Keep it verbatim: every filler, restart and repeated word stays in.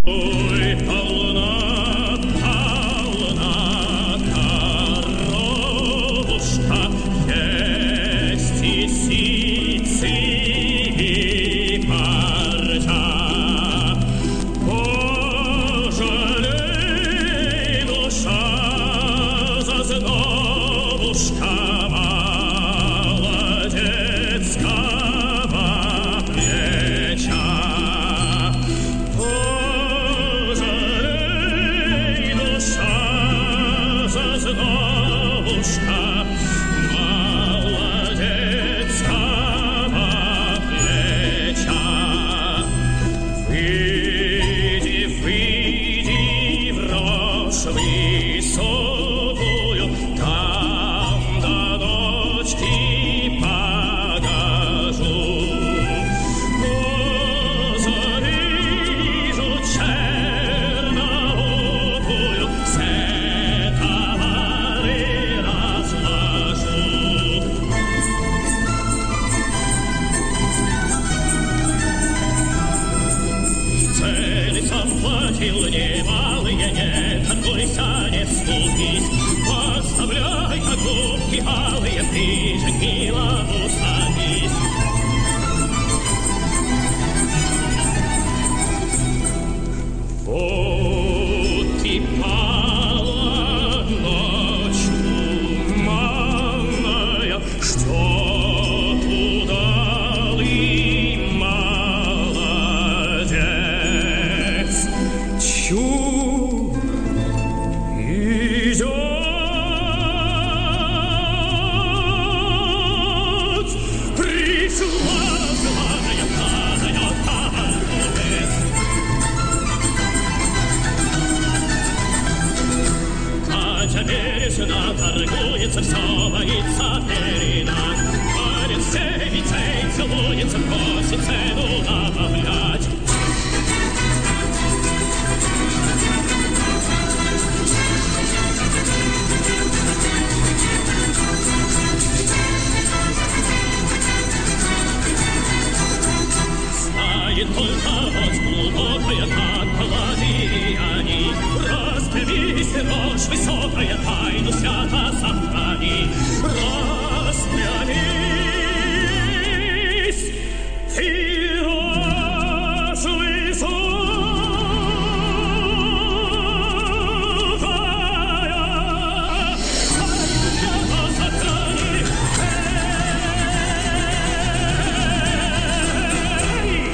Ой, полна, полна коровушка, есть и сицы, и парча. Пожалей, душа, зазновушка молодецкого плеча. Зазновушка молодецкого плеча. Выйди, выйди в рожь высокую, там до ночки погожу. Позавижу черноокую, все товары разложу. Цены сам платил немалые, не торгуйся, не ступись. Поставляй покупки алые, ближе к милому садись. Вот и пала ночь туманная, ждет удалый молодец. Чу идет, пришла злая, злая торговец. Катя бережно торгуется, все боится передать. Парень севицей целуется, просит цену добавлять. Знает только вот глубокая, как паладьяне. Распрямись, рожь высокая, тайну свято сам